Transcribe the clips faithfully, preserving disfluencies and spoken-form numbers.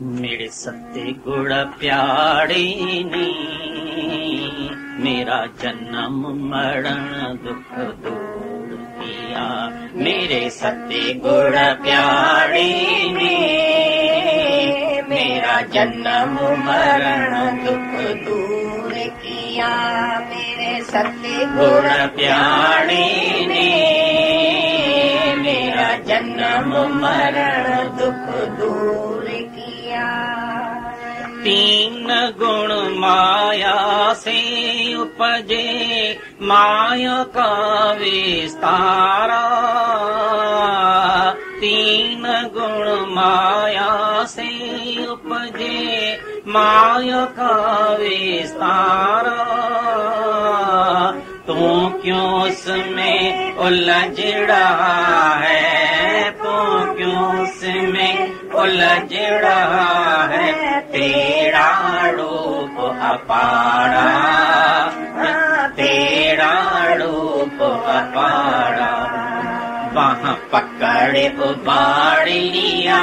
मेरे सत्ते गुड़ प्यारे ने मेरा जन्म मरण दुख दूर किया। मेरे सत्ते गुड़ प्यारे ने मेरा जन्म मरण दुख दूर किया। मेरे सत्ते गुड़ प्यारे ने मेरा जन्म मरण दुख दूर किया। तीन गुण माया से उपजे माया का विस्तारा। तीन गुण माया से उपजे माया का विस्तारा। तू क्यों उसमें उलझ रहा है, तू क्यों उसमें उलझ रहा है। तेरा रूप अपारा, तेरा रूप अपारा। वहाँ पकड़े उबाड़ लिया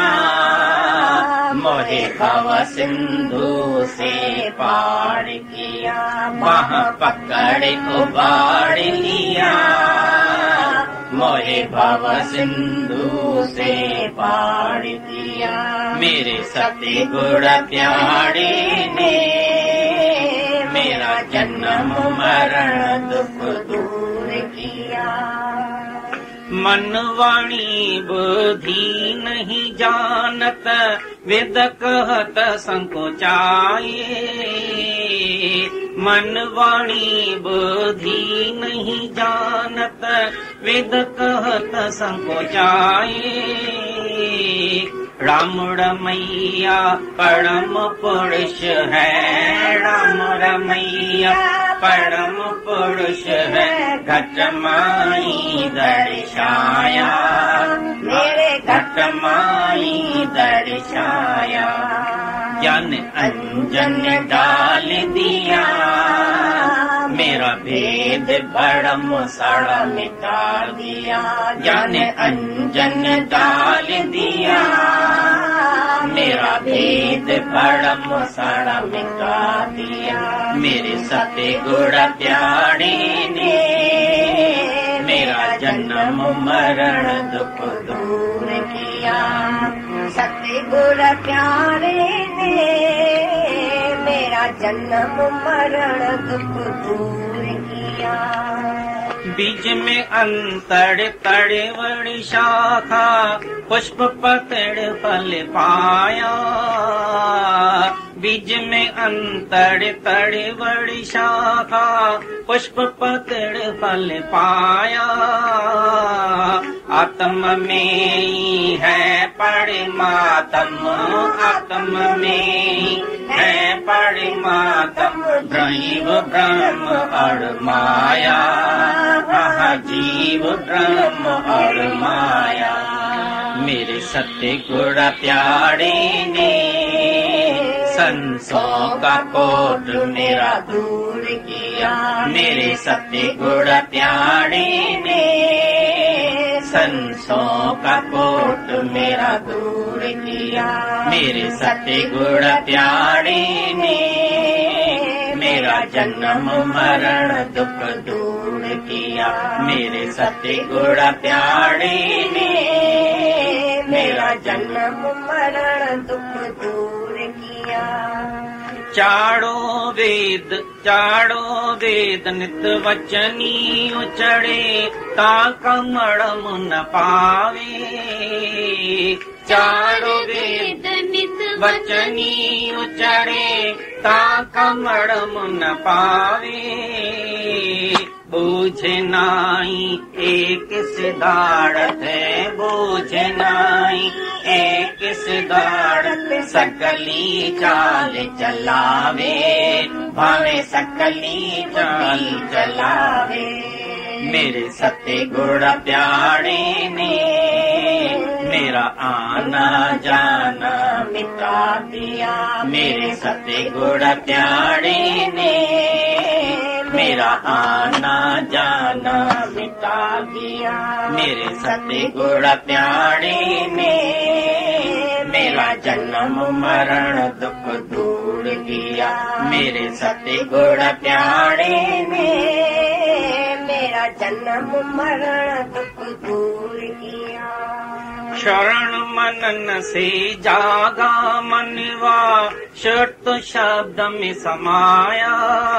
मोहे भव सिंधु से पार किया। वहाँ पकड़े उबाड़ लिया मोहे भव सिंधु से पार किया। मेरे सत्ते गुड़ प्यारे ने मेरा जन्म मरण दुख दूर किया। मन वाणी बुद्धि नहीं जानत वेद कहत संकोचाए। मन वाणी बुद्धि नहीं जानत वेद कहत संकोचाए। राम रमैया परम पुरुष है, राम रमैया परम पुरुष है। घट माई दर्शाया मेरे घट माई दर्शाया। ज्ञान अंजन डाल दिया मेरा भेद भरम सड़ा मिटा दिया। ज्ञान अंजन डाल दिया मेरा भेद भरम सड़ा मिटा दिया। मेरे सत्ते गुड़ प्यारे ने मेरा जन्म मरण दुख दूर किया। सत्ते गुड़ प्यारे ने मेरा जन्म मरण दुख दूर किया। बीज में अंतर तड़े वड़ी शाखा पुष्प पतड़ फल पाया। बीज में अंतर तड़े वड़ी शाखा पुष्प पतड़ फल पाया। आत्म में है परमात्म, आत्म में है परमात्म। ब्रह्म ब्रह्म और माया, जीव ब्रह्म और माया। मेरे सत्ते गुड़ प्यारे ने संसों का कोट मेरा दूर किया। मेरे सत्ते गुड़ प्यारे ने संसों का कोट मेरा दूर किया। मेरे सत्ते गुड़ प्यारे ने मेरा जन्म मरण दुख दूर किया। मेरे सत्ते गुड़ प्यारे ने मेरा जन्म मरण दुख दूर किया। चारों वेद चारों वेद नित वचनी उचड़े ता कमड़ मुन पावे। चारों वेद नित वचनी उचड़े ता कमड़ मुन पावे। बूझे नाई एक सिद्धार्थ है, बूझे नाई एक सिद्धार्थ। सकली चाल चलावे भावे सकली चाल चलावे। मेरे सत्ते गुड़ प्यारे ने मेरा आना जाना मिटा दिया। मेरे सत्ते गुड़ प्यारे ने मेरा आना जाना मिटा दिया। मेरे सत्ते गुड़ प्यारे ने मेरा जन्म मरण दुख दूर किया, मेरे सत्य गुण प्यारे ने मेरा जन्म मरण दुख दूर किया। शरण मनन से जागा मनवा, शर्त शब्द में समाया,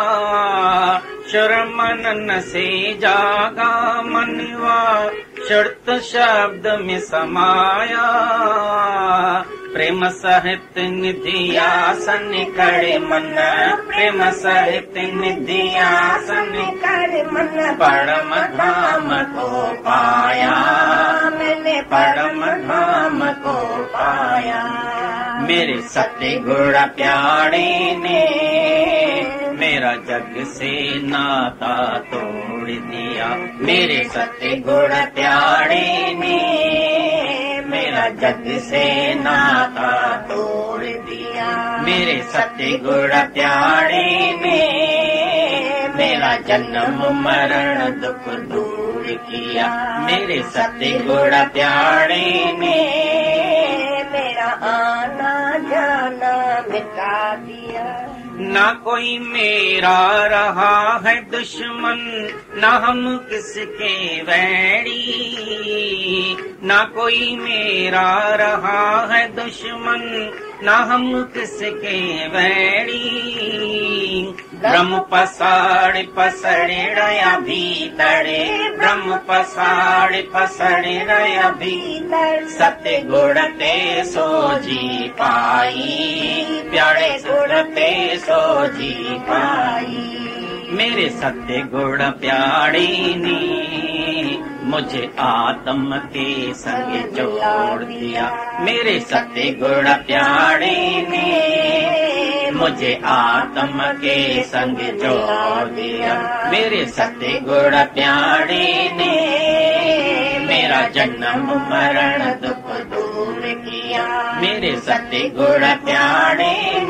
शरण मनन से जागा मनवा, शर्त शब्द में समाया, प्रेम सहित निधि आसन करे मन, प्रेम सहित निधि आसन करे मन, परम धाम को पाया, मैंने परम धाम को पाया। मेरे सत्य गुण प्यारे ने मेरा जग से नाता तोड़ दिया, मेरे सत्य गुण प्यारे ने मेरा जग से नाता तोड़ दिया, मेरे सत्य गुण प्यारे ने मेरा जन्म मरण दुख दूर किया, मेरे सत्य गुण प्यारे ने मेरा आना जाना मिटा दिया। ना कोई मेरा रहा है दुश्मन, ना हम किसके वैरी, ना कोई मेरा रहा है दुश्मन, ना हम किसके वैरी, ब्रह्म पसाड़ पसड़े रया भीतरे, ब्रह्म पसाड़ पसड़े रया भीतर, सत्य गुण ते सो जी पाई, प्यारे गुण ते सो जी पाई। मेरे सत्य गुण प्यारे ने मुझे आत्म के संग जोड़ दिया, मेरे सत्य गुण प्यारे ने मुझे आत्म के संग जोड़ दिया, मेरे सत्य गुण प्यारे ने मेरा जन्म मरण दुख दूर किया, मेरे सत्य गुण प्यारे